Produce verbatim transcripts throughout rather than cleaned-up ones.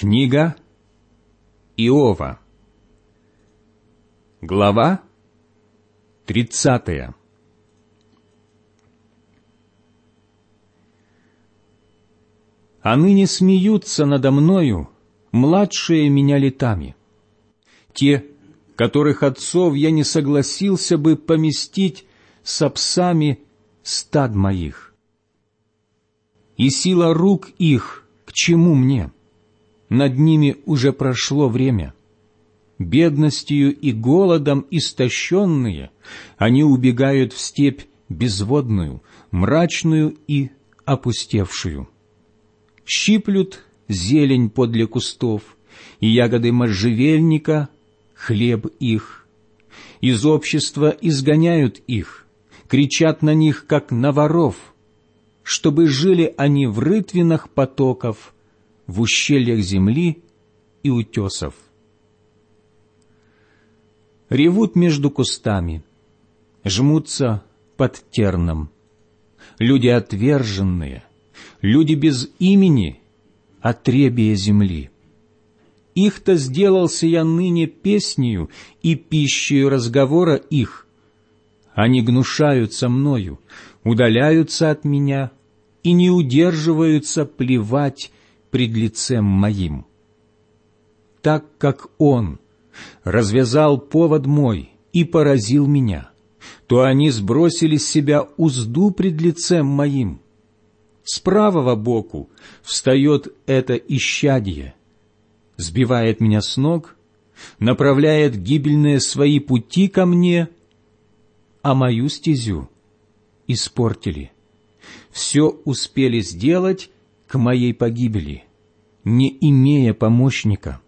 Книга Иова, глава тридцатая. А ныне смеются надо мною младшие меня летами, те, которых отцов я не согласился бы поместить с псами стад моих. И сила рук их к чему мне? Над ними уже прошло время. Бедностью и голодом истощенные, они убегают в степь безводную, мрачную и опустевшую. Щиплют зелень подле кустов, и ягоды можжевельника — хлеб их. Из общества изгоняют их, кричат на них, как на воров, чтобы жили они в рытвинах потоков, в ущельях земли и утесов. Ревут между кустами, жмутся под терном. Люди отверженные, люди без имени, отребие земли. Их-то сделался я ныне песнею и пищею разговора их. Они гнушаются мною, удаляются от меня и не удерживаются плевать пред лицем моим. Так как он развязал повод мой и поразил меня, то они сбросили с себя узду пред лицем моим. С правого боку встает это исчадие, сбивает меня с ног, направляет гибельные свои пути ко мне, а мою стезю испортили. Все успели сделать к моей погибели, не имея помощника.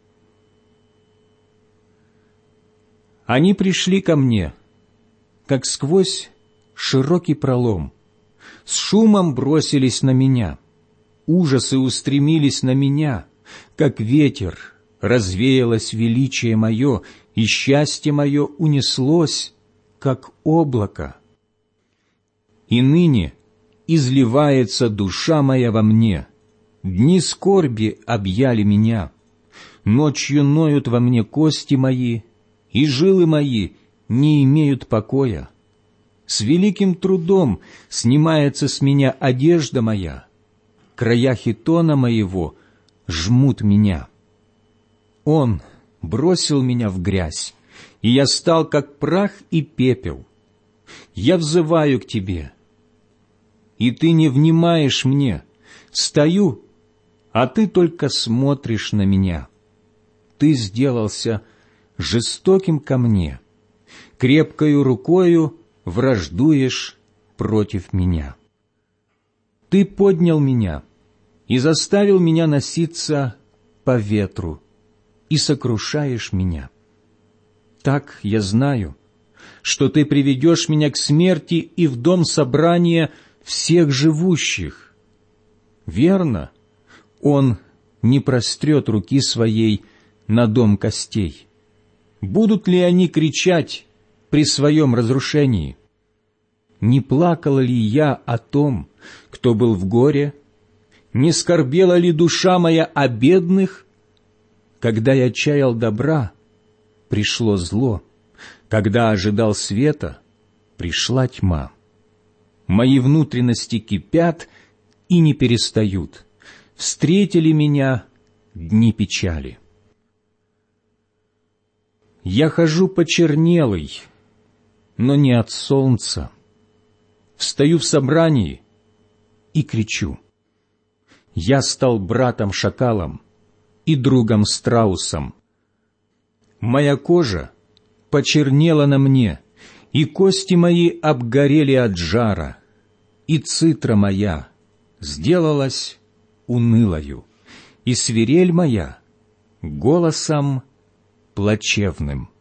Они пришли ко мне, как сквозь широкий пролом, с шумом бросились на меня, ужасы устремились на меня, как ветер, развеялось величие мое, и счастье мое унеслось, как облако. И ныне изливается душа моя во мне, дни скорби объяли меня, ночью ноют во мне кости мои, и жилы мои не имеют покоя. С великим трудом снимается с меня одежда моя, края хитона моего жмут меня. Он бросил меня в грязь, и я стал, как прах и пепел. Я взываю к тебе, и ты не внимаешь мне. Стою, а ты только смотришь на меня. Ты сделался жестоким ко мне, крепкою рукою враждуешь против меня. Ты поднял меня и заставил меня носиться по ветру, и сокрушаешь меня. Так я знаю, что ты приведешь меня к смерти и в дом собрания всех живущих. Верно, он не прострет руки своей на дом костей. Будут ли они кричать при своем разрушении? Не плакала ли я о том, кто был в горе? Не скорбела ли душа моя о бедных? Когда я чаял добра, пришло зло. Когда ожидал света, пришла тьма. Мои внутренности кипят и не перестают. Встретили меня дни печали. Я хожу почернелый, но не от солнца. Встаю в собрании и кричу. Я стал братом-шакалом и другом-страусом. Моя кожа почернела на мне, и кости мои обгорели от жара, и цитра моя сделалась унылою, и свирель моя голосом плачевным.